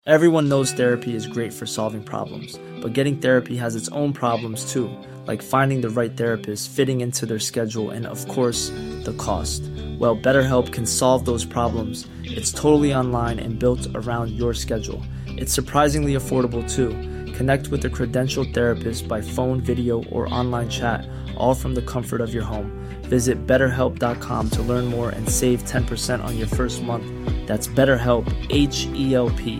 Everyone knows therapy is great for solving problems, but getting therapy has its own problems too, like finding the right therapist, fitting into their schedule, and of course, the cost. Well, BetterHelp can solve those problems. It's totally online and built around your schedule. It's surprisingly affordable too. Connect with a credentialed therapist by phone, video, or online chat, all from the comfort of your home. Visit BetterHelp.com to learn more and save 10% on your first month. That's BetterHelp, H-E-L-P.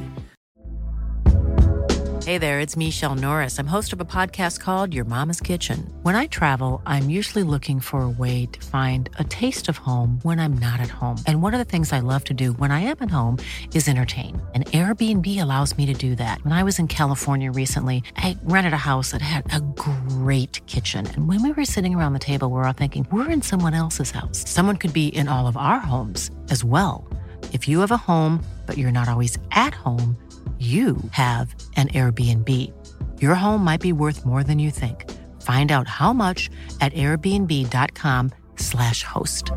Hey there, it's Michelle Norris. I'm host of a podcast called Your Mama's Kitchen. When I travel, I'm usually looking for a way to find a taste of home when I'm not at home. And one of the things I love to do when I am at home is entertain. And Airbnb allows me to do that. When I was in California recently, I rented a house that had a great kitchen. And when we were sitting around the table, we're all thinking, we're in someone else's house. Someone could be in all of our homes as well. If you have a home, but you're not always at home, you have an Airbnb. Your home might be worth more than you think. Find out how much at airbnb.com/host.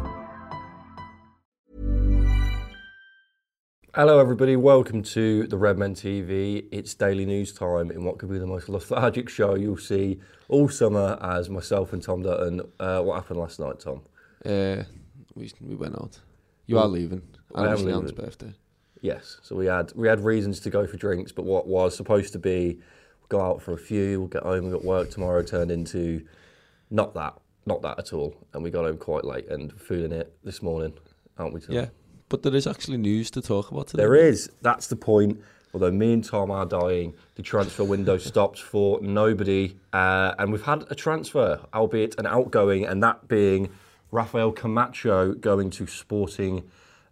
Hello everybody, welcome to the Redmen TV. It's daily news time in what could be the most lethargic show you'll see all summer as myself and Tom Dutton. What happened last night, Tom? We went out. You are leaving. I am Obviously leaving. on his birthday. Yes, so we had reasons to go for drinks, but what was supposed to be go out for a few, we'll get home, we've got work tomorrow, turned into not that at all. And we got home quite late and feeling it this morning, aren't we, Tom? Yeah, but there is actually news to talk about today. There is, that's the point. Although me and Tom are dying, the transfer window stops for nobody. And we've had a transfer, albeit an outgoing, and that being Rafael Camacho going to Sporting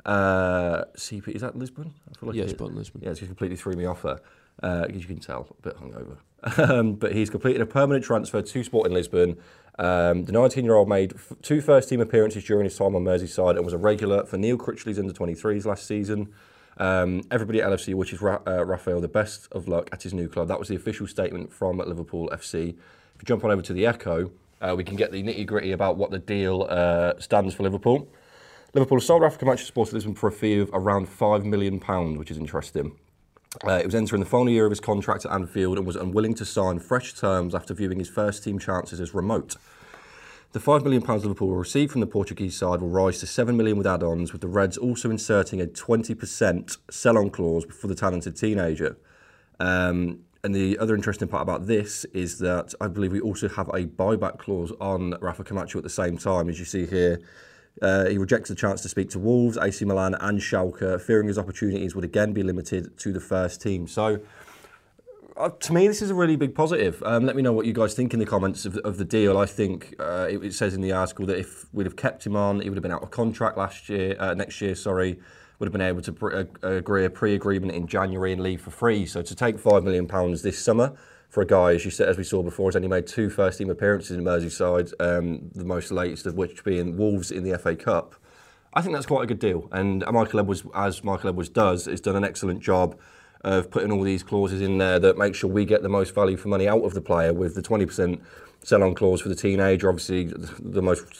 CP. Is that Lisbon? I feel like Sporting Lisbon. Yeah, it's just completely threw me off there. As you can tell, a bit hungover. But he's completed a permanent transfer to Sporting Lisbon. The 19-year-old made two first-team appearances during his time on Merseyside and was a regular for Neil Critchley's under-23s last season. Everybody at LFC wishes Rafael the best of luck at his new club. That was the official statement from Liverpool FC. If you jump on over to the Echo, we can get the nitty-gritty about what the deal stands for Liverpool. Liverpool sold Rafa Camacho to Sporting Lisbon for a fee of around £5 million, which is interesting. It was entering the final year of his contract at Anfield and was unwilling to sign fresh terms after viewing his first-team chances as remote. The £5 million Liverpool will receive from the Portuguese side will rise to £7 million with add-ons, with the Reds also inserting a 20% sell-on clause for the talented teenager. And the other interesting part about this is that I believe we also have a buyback clause on Rafa Camacho at the same time, as you see here. He rejects the chance to speak to Wolves, AC Milan and Schalke, fearing his opportunities would again be limited to the first team. So, to me, this is a really big positive. Let me know what you guys think in the comments of the deal. I think it says in the article that if we'd have kept him on, he would have been out of contract next year, would have been able to agree a pre-agreement in January and leave for free. So to take £5 million this summer for a guy, as you said, as we saw before, has only made two first-team appearances in Merseyside, the most latest of which being Wolves in the FA Cup. I think that's quite a good deal. And Michael Edwards, as Michael Edwards does, has done an excellent job of putting all these clauses in there that make sure we get the most value for money out of the player, with the 20% sell-on clause for the teenager, obviously the most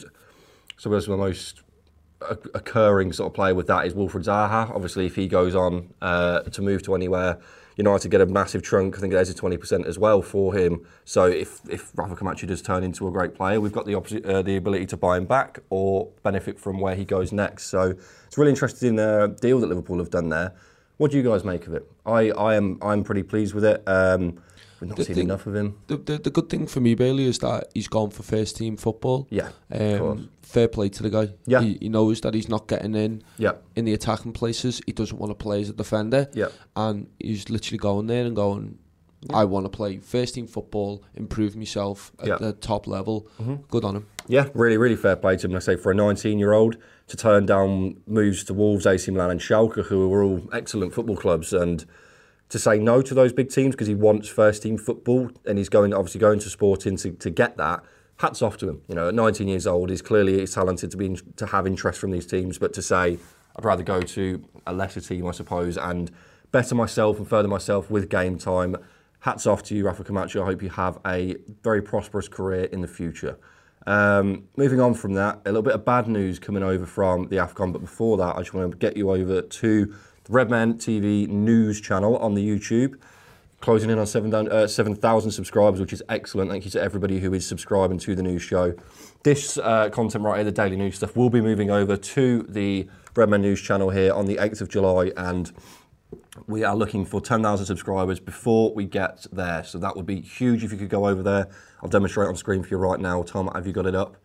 occurring sort of player with that is Wilfried Zaha. Obviously, if he goes on to move to anywhere, United get a massive chunk. I think there's a 20% as well for him. So if Rafa Camacho does turn into a great player, we've got the ability to buy him back or benefit from where he goes next. So it's a really interesting deal that Liverpool have done there. What do you guys make of it? I'm pretty pleased with it. We've not seen enough of him. The good thing for me, Bailey, is that he's gone for first team football. Yeah, of course. Fair play to the guy. Yeah. He knows that he's not getting in the attacking places. He doesn't want to play as a defender. Yeah. And he's literally going there and going, I want to play first team football, improve myself at the top level. Mm-hmm. Good on him. Yeah, really, really fair play to him. I say for a 19-year-old to turn down moves to Wolves, AC Milan and Schalke, who are all excellent football clubs, and to say no to those big teams because he wants first team football and he's obviously going to Sporting to get that. Hats off to him. At 19 years old, he's talented to have interest from these teams, but to say I'd rather go to a lesser team, I suppose, and better myself and further myself with game time. Hats off to you, Rafa Camacho. I hope you have a very prosperous career in the future. Moving on from that, a little bit of bad news coming over from the AFCON, but before that, I just want to get you over to Redmen TV news channel on the YouTube. Closing in on 7,000 subscribers, which is excellent. Thank you to everybody who is subscribing to the news show. This content right here, the daily news stuff, will be moving over to the Redmen News channel here on the 8th of July, and we are looking for 10,000 subscribers before we get there. So that would be huge if you could go over there. I'll demonstrate on screen for you right now. Tom, have you got it up?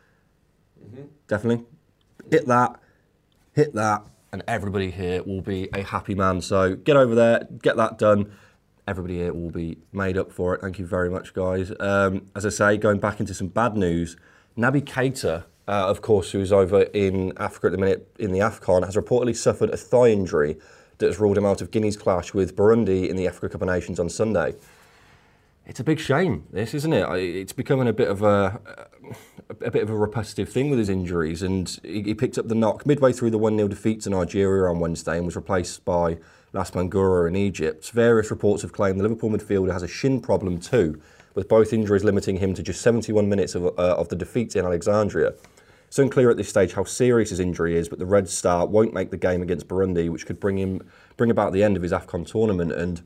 Definitely. Hit that, and everybody here will be a happy man. So get over there, get that done. Everybody here will be made up for it. Thank you very much, guys. As I say, going back into some bad news, Naby Keita, of course, who's over in Africa at the minute in the AFCON, has reportedly suffered a thigh injury that has ruled him out of Guinea's clash with Burundi in the Africa Cup of Nations on Sunday. It's a big shame, this, isn't it? It's becoming a bit of a repetitive thing with his injuries, and he picked up the knock midway through the 1-0 defeat to Nigeria on Wednesday and was replaced by Las Mangura in Egypt. Various reports have claimed the Liverpool midfielder has a shin problem too, with both injuries limiting him to just 71 minutes of the defeat in Alexandria. It's unclear at this stage how serious his injury is, but the Red Star won't make the game against Burundi, which could bring about the end of his AFCON tournament. And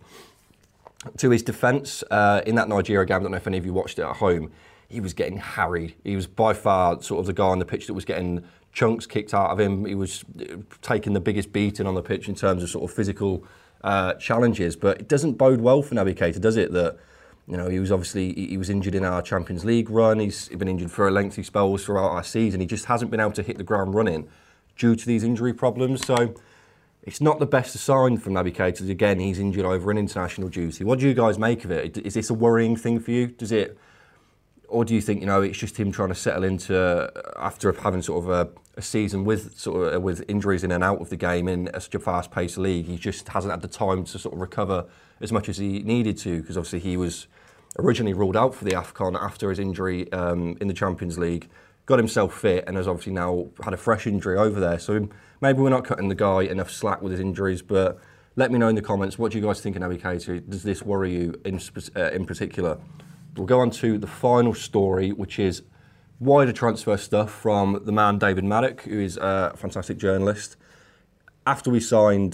to his defence, in that Nigeria game, I don't know if any of you watched it at home, he was getting harried. He was by far sort of the guy on the pitch that was getting chunks kicked out of him. He was taking the biggest beating on the pitch in terms of sort of physical challenges. But it doesn't bode well for Naby Keita, does it? That, you know, he was injured in our Champions League run. He's been injured for a lengthy spells throughout our season. He just hasn't been able to hit the ground running due to these injury problems. So it's not the best sign from Naby Keita. Again, he's injured over an international duty. What do you guys make of it? Is this a worrying thing for you? Or do you think, you know, it's just him trying to settle into, after having sort of a season with injuries in and out of the game in such a fast-paced league, he just hasn't had the time to sort of recover as much as he needed to, because obviously he was originally ruled out for the AFCON after his injury in the Champions League, got himself fit, and has obviously now had a fresh injury over there. So maybe we're not cutting the guy enough slack with his injuries, but let me know in the comments, what do you guys think of Naby Keita? Does this worry you in particular? We'll go on to the final story, which is wider transfer stuff from the man David Maddock, who is a fantastic journalist. After we signed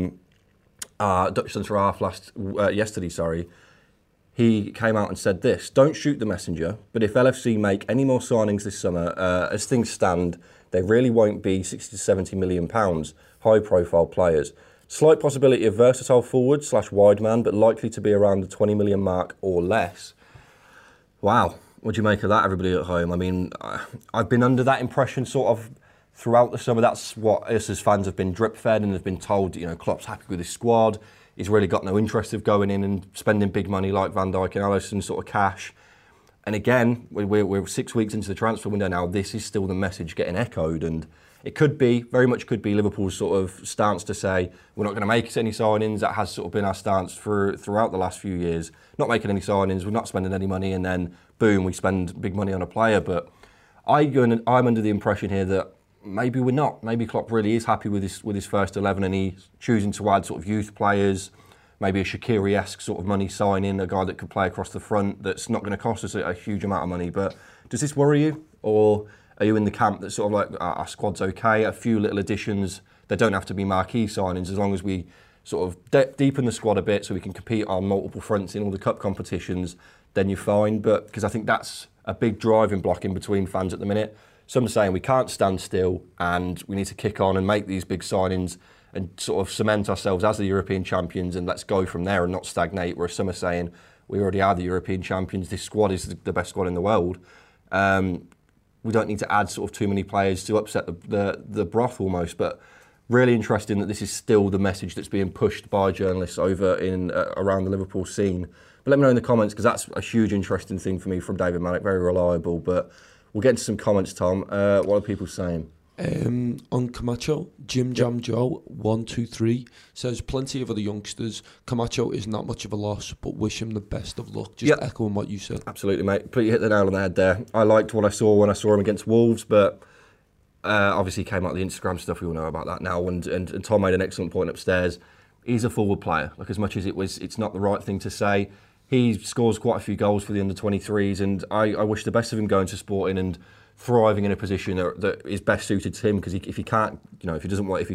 our Dutch centre half yesterday, he came out and said this: "Don't shoot the messenger, but if LFC make any more signings this summer, as things stand, they really won't be 60 to 70 million pounds, high-profile players. Slight possibility of versatile forward / wide man, but likely to be around the 20 million mark or less." Wow, what do you make of that, everybody at home? I mean, I've been under that impression sort of throughout the summer. That's what us as fans have been drip-fed and have been told, you know, Klopp's happy with his squad. He's really got no interest of going in and spending big money like Van Dijk and Alisson sort of cash. And again, we're 6 weeks into the transfer window now. This is still the message getting echoed, and it could be, very much could be, Liverpool's sort of stance to say we're not going to make any signings. That has sort of been our stance throughout the last few years. Not making any signings, we're not spending any money, and then boom, we spend big money on a player. But I'm under the impression here that maybe we're not. Maybe Klopp really is happy with his first 11, and he's choosing to add sort of youth players, maybe a Shaqiri-esque sort of money signing, a guy that could play across the front that's not going to cost us a huge amount of money. But does this worry you? Or are you in the camp that's sort of like, our squad's okay, a few little additions, they don't have to be marquee signings, as long as we sort of deepen the squad a bit so we can compete on multiple fronts in all the cup competitions, then you're fine. But because I think that's a big driving block in between fans at the minute. Some are saying we can't stand still and we need to kick on and make these big signings and sort of cement ourselves as the European champions, and let's go from there and not stagnate. Whereas some are saying we already are the European champions, this squad is the best squad in the world. We don't need to add sort of too many players to upset the broth almost. But really interesting that this is still the message that's being pushed by journalists over in around the Liverpool scene. But let me know in the comments, because that's a huge interesting thing for me from David Maddock, very reliable. But we'll get into some comments, Tom. What are people saying? On Camacho, Jim Jam Joe 123 says plenty of other youngsters. Camacho is not much of a loss, but wish him the best of luck. Just echoing what you said. Absolutely, mate. Completely hit the nail on the head there. I liked what I saw when I saw him against Wolves, but obviously came out the Instagram stuff. We all know about that now. And Tom made an excellent point upstairs. He's a forward player. Like, as much as it's not the right thing to say, he scores quite a few goals for the under-23s, and I wish the best of him going to Sporting and thriving in a position that is best suited to him. Because if he's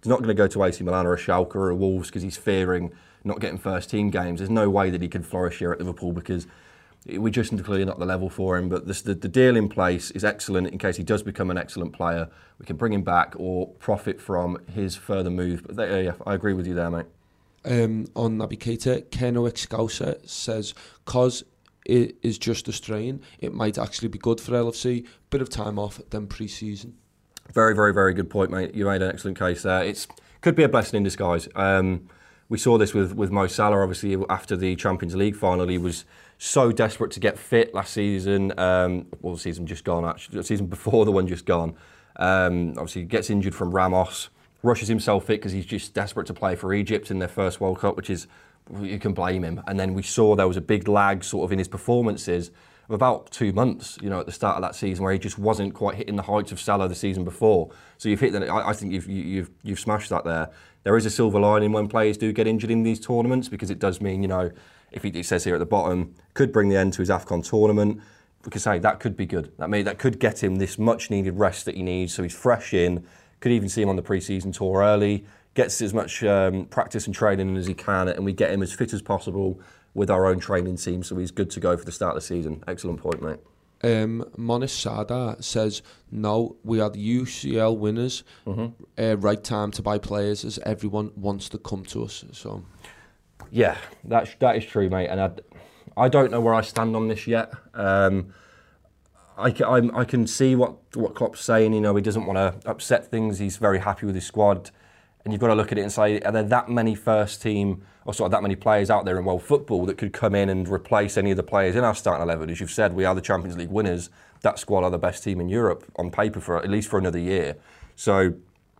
He's not going to go to AC Milan or a Schalke or a Wolves because he's fearing not getting first team games. There's no way that he can flourish here at Liverpool because we just clearly not the level for him. But the deal in place is excellent in case he does become an excellent player. We can bring him back or profit from his further move. But yeah, I agree with you there, mate. On Naby Keita, Keno Excausa says, cause it is just a strain, it might actually be good for LFC. Bit of time off, then pre-season. Very, very, very good point, mate. You made an excellent case there. It could be a blessing in disguise. We saw this with Mo Salah, obviously, after the Champions League final. He was so desperate to get fit last season. The season just gone, actually. The season before the one just gone. Obviously, he gets injured from Ramos, rushes himself fit because he's just desperate to play for Egypt in their first World Cup, which is, you can blame him. And then we saw there was a big lag sort of in his performances of about 2 months, at the start of that season, where he just wasn't quite hitting the heights of Salah the season before. So you've hit that. I think you've smashed that there. There is a silver lining when players do get injured in these tournaments because it does mean, if it says here at the bottom, could bring the end to his AFCON tournament. We could say that could be good. That could get him this much needed rest that he needs, so he's fresh in. Could even see him on the pre-season tour early. Gets as much practice and training as he can, and we get him as fit as possible with our own training team, so he's good to go for the start of the season. Excellent point, mate. Monis Sada says, no, we are the UCL winners. Right time to buy players as everyone wants to come to us. So, yeah, that is true, mate. And I don't know where I stand on this yet. I can see what Klopp's saying. He doesn't want to upset things. He's very happy with his squad. And you've got to look at it and say, are there that many first team, or sort of that many players out there in world football that could come in and replace any of the players in our starting 11? As you've said, we are the Champions League winners. That squad are the best team in Europe on paper for at least for another year. So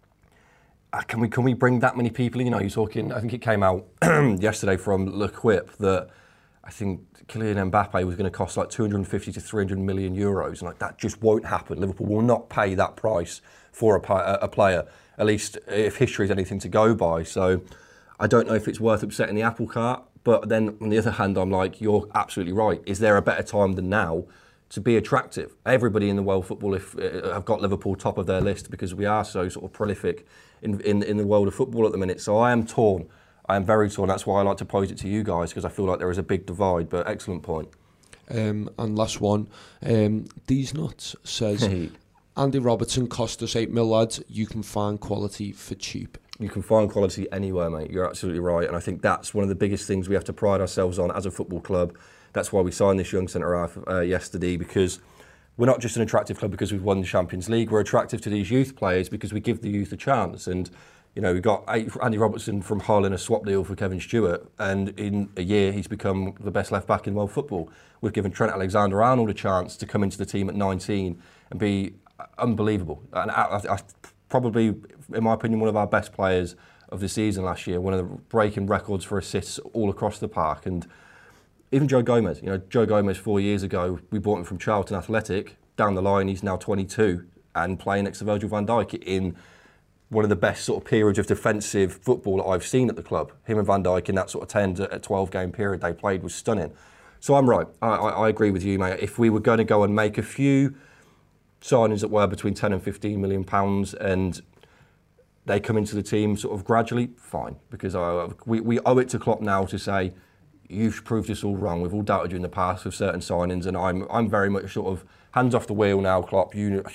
can we bring that many people in? You're talking, I think it came out yesterday from L'Equipe that I think Kylian Mbappe was going to cost like 250 to 300 million euros. And that just won't happen. Liverpool will not pay that price for a player, at least if history is anything to go by. So I don't know if it's worth upsetting the apple cart. But then on the other hand, I'm like, you're absolutely right. Is there a better time than now to be attractive? Everybody in the world football have got Liverpool top of their list because we are so sort of prolific in the world of football at the minute. So I am torn. I am very torn. That's why I like to pose it to you guys, because I feel like there is a big divide. But excellent point. And last one, These Nuts says, Andy Robertson cost us 8 mil, lads. You can find quality for cheap. You can find quality anywhere, mate. You're absolutely right. And I think that's one of the biggest things we have to pride ourselves on as a football club. That's why we signed this young centre-half yesterday, because we're not just an attractive club because we've won the Champions League. We're attractive to these youth players because we give the youth a chance. And we've got Andy Robertson from Hull in a swap deal for Kevin Stewart, and in a year he's become the best left-back in world football. We've given Trent Alexander-Arnold a chance to come into the team at 19 and be unbelievable. And I probably, in my opinion, one of our best players of the season last year, one of the breaking records for assists all across the park. And even Joe Gomez, Joe Gomez 4 years ago, we bought him from Charlton Athletic. Down the line, he's now 22 and playing next to Virgil van Dijk in one of the best sort of periods of defensive football that I've seen at the club. Him and Van Dijk in that sort of 10 to 12 game period they played was stunning. So I'm right. I agree with you, mate. If we were going to go and make a few signings that were between 10 and 15 million pounds and they come into the team sort of gradually, fine. Because we owe it to Klopp now to say, you've proved us all wrong. We've all doubted you in the past with certain signings, and I'm very much sort of hands off the wheel now, Klopp.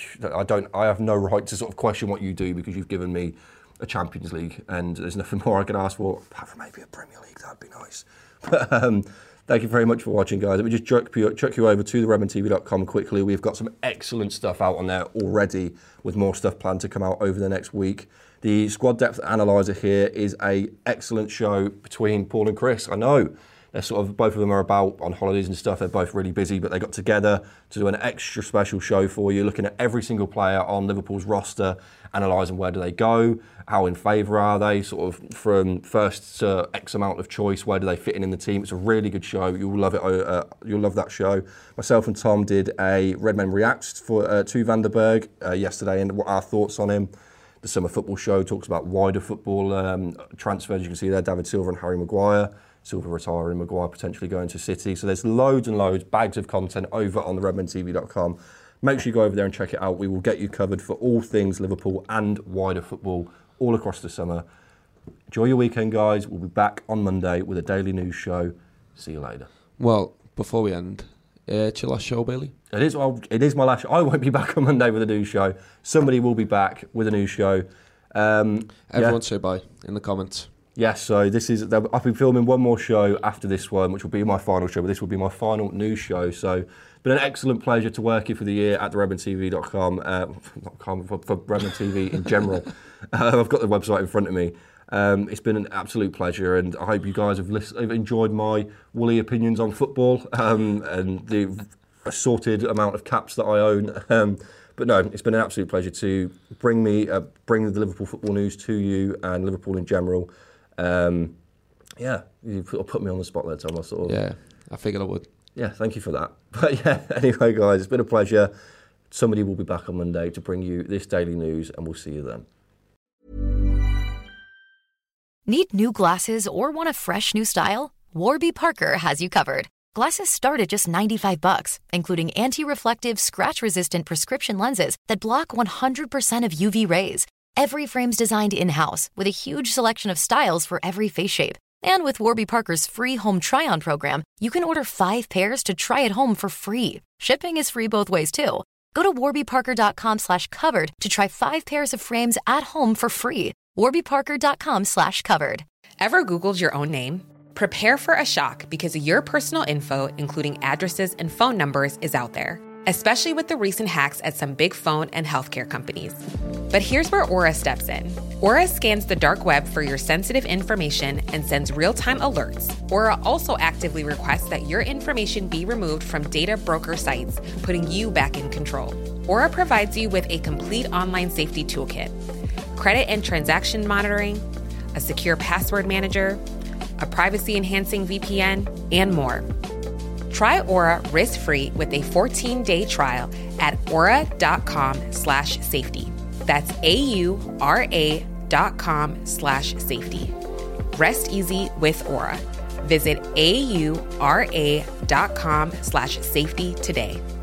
I have no right to sort of question what you do because you've given me a Champions League, and there's nothing more I could ask for, apart from maybe a Premier League. That'd be nice. But thank you very much for watching, guys. Let me just chuck you over to theredmantv.com quickly. We've got some excellent stuff out on there already, with more stuff planned to come out over the next week. The Squad Depth Analyzer here is an excellent show between Paul and Chris. I know they're both of them are about on holidays and stuff. They're both really busy, but they got together to do an extra special show for you, looking at every single player on Liverpool's roster, analysing where do they go, how in favour are they, sort of from first to X amount of choice, where do they fit in the team. It's a really good show. You'll love it. You'll love that show. Myself and Tom did a Redmen Reacts to Van der Berg yesterday, and what our thoughts on him. The Summer Football Show talks about wider football transfers. You can see there, David Silva and Harry Maguire. Silva retiring, Maguire potentially going to City. So there's loads and loads, bags of content over on theredmantv.com. Make sure you go over there and check it out. We will get you covered for all things Liverpool and wider football all across the summer. Enjoy your weekend, guys. We'll be back on Monday with a daily news show. See you later. Well, before we end, it's your last show, Bailey. It is my last show. I won't be back on Monday with a news show. Somebody will be back with a news show. Everyone say bye in the comments. Yes, so I've been filming one more show after this one, which will be my final show, but this will be my final news show. So it's been an excellent pleasure to work here for the year at the RedmanTV.com, for Redman TV in general. I've got the website in front of me. It's been an absolute pleasure, and I hope you guys have enjoyed my woolly opinions on football and the assorted amount of caps that I own. But no, it's been an absolute pleasure to bring the Liverpool football news to you and Liverpool in general. You put me on the spot there, Tom. Yeah, I figured I would. Yeah, thank you for that. But yeah, anyway, guys, it's been a pleasure. Somebody will be back on Monday to bring you this daily news, and we'll see you then. Need new glasses or want a fresh new style? Warby Parker has you covered. Glasses start at just $95, including anti-reflective, scratch-resistant prescription lenses that block 100% of UV rays. Every frame's designed in-house with a huge selection of styles for every face shape. And with Warby Parker's free home try-on program, you can order 5 pairs to try at home for free. Shipping is free both ways, too. Go to warbyparker.com/covered to try 5 pairs of frames at home for free. warbyparker.com/covered. Ever Googled your own name? Prepare for a shock because your personal info, including addresses and phone numbers, is out there, especially with the recent hacks at some big phone and healthcare companies. But here's where Aura steps in. Aura scans the dark web for your sensitive information and sends real-time alerts. Aura also actively requests that your information be removed from data broker sites, putting you back in control. Aura provides you with a complete online safety toolkit, credit and transaction monitoring, a secure password manager, a privacy-enhancing VPN, and more. Try Aura risk-free with a 14-day trial at aura.com/safety. That's AURA.com/safety. Rest easy with Aura. Visit AURA.com/safety today.